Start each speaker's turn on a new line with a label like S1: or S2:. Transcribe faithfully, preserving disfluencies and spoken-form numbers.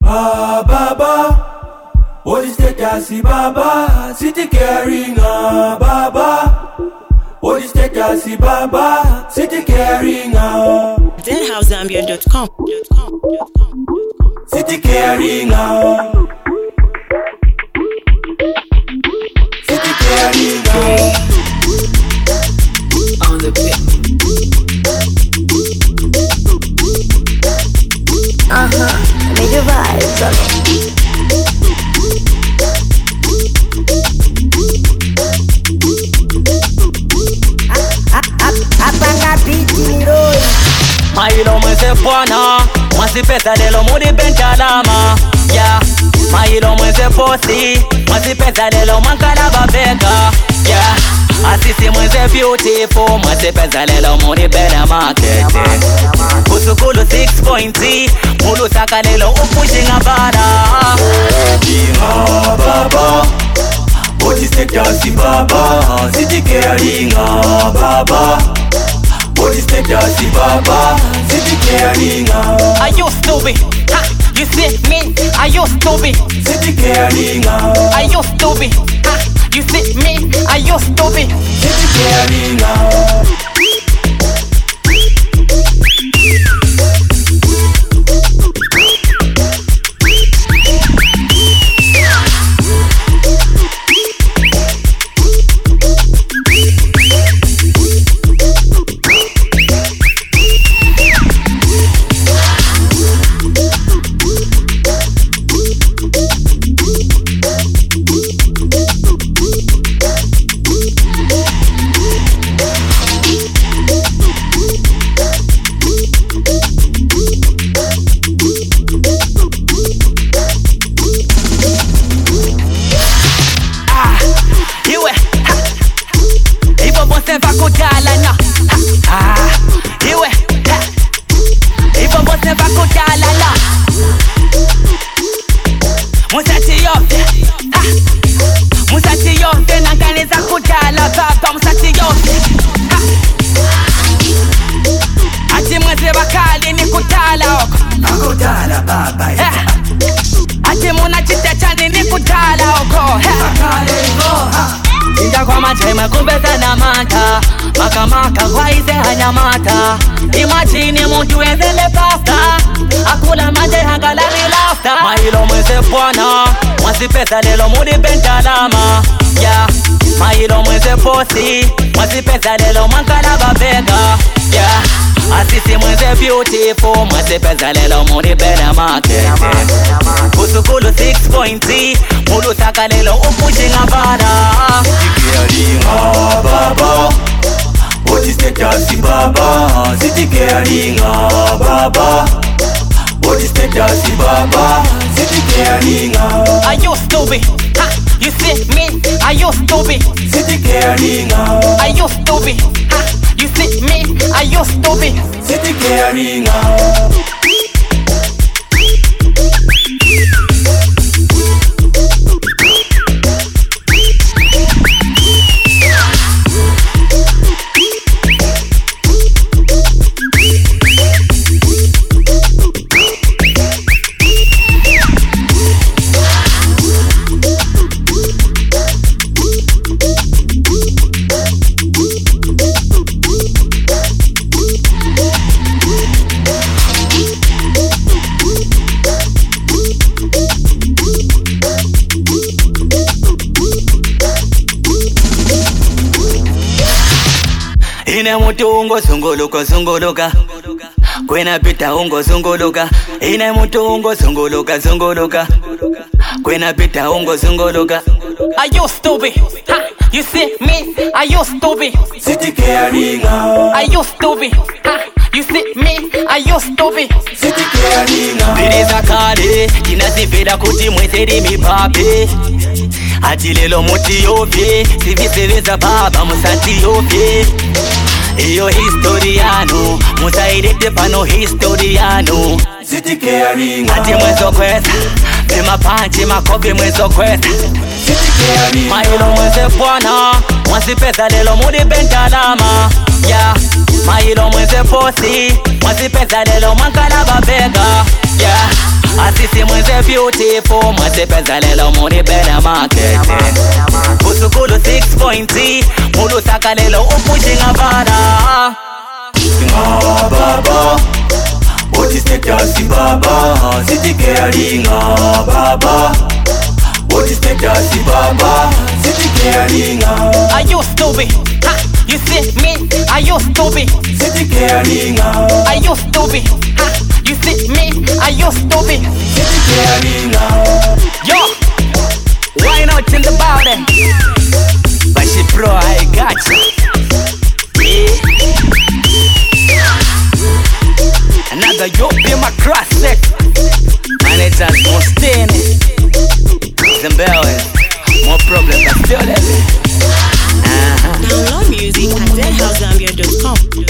S1: Ah baba, what is the kasi baba? City carrying ah baba. What is the kasi baba? City carrying ah.
S2: den house zambia dot com.
S1: City carrying ah. City carrying ah.
S2: On the pit.
S3: Uh-huh, make it vibes on it. Apanga biti roi.
S4: Mailo mwense pwana, mwasi pesa lelo mudi benchalama. Yeah, mailo mwense posi, mwasi pesa lelo mankala babeka. Yeah, asisi mwense beautiful, mwasi pesa lelo mudi bena market. Kusukulu six point zero, mulu saka lelo upushing abada.
S1: Ah baba, what is the kasi baba? City carrying ah baba. What is the kasi baba? City carrying ah.
S4: I used to be, ha, you see me, I used to be.
S1: City carrying ah.
S4: I used to be, ha, you see me, I used to be.
S1: City carrying ah.
S4: Makamaka kwaize hanyamata. Imagine muntu wenzele pasta, akula manje hangalani lafta. Mailo mweze pwana, mwasi pesa lelo mudi benchalama. Yeah, mailo mweze posi, mwasi pesa lelo mankala babeka. Yeah, asisi mweze beautiful, mwasi pesa lelo mudi bena market. Kusukulu six point zero, mulu saka lelo upushing abada.
S1: City carrying ah baba. What is the kasi baba? City carrying ah baba. What is the kasi baba? City carrying ah.
S4: I used to be, ha, you see me, I used to be.
S1: City carrying ah.
S4: I used to be, ha, you see me, I used to be.
S1: City carrying ah.
S4: Ine mutu ungo zunguluka zunguluka, kwena pita ungo zunguluka. Ine mutu ungo zunguluka zunguluka, kwena pita ungo zunguluka. I used to be, ha, you see me, I used to be.
S1: City carrying ah.
S4: I used to be, ha, you see me, I used to be.
S1: City carrying ah.
S4: Biriza kale, kinazivida kuti mwezeri mipape. Ajilelo muti yope, siviseveza baba musati yope. Iyo historiano, musairete pano historiano.
S1: City carrying
S4: Ati mwezo kwesa, vima panchi makopi mwezo kwesa.
S1: City carrying
S4: Mailo mweze pwana, mwasi pesa lelo mudi benchalama. Yeah, mailo mweze posi, mwasi pesa lelo mankala babeka. Yeah, Asisi mwenze beautiful, mwenze pesa lelo muni bene market. Usukulu six point zero, mulu saka lelo upushi ngabara.
S1: Nga baba, oti status baba, sitike ali nga baba. Oti status baba, sitike ali nga.
S4: I used to be, ha, you see me, I used to be.
S1: Sitike ali nga.
S4: I used to be, ha, you see me, I used to be.
S1: Sitike ali nga.
S4: Yo, why not in the body? But she bro, I got you. Yeah. Another yo be my cross set. And it's just more stain. Zimbabwe, more problems, I'm still there. Uh-huh.
S2: Download music at zen house zambia dot com.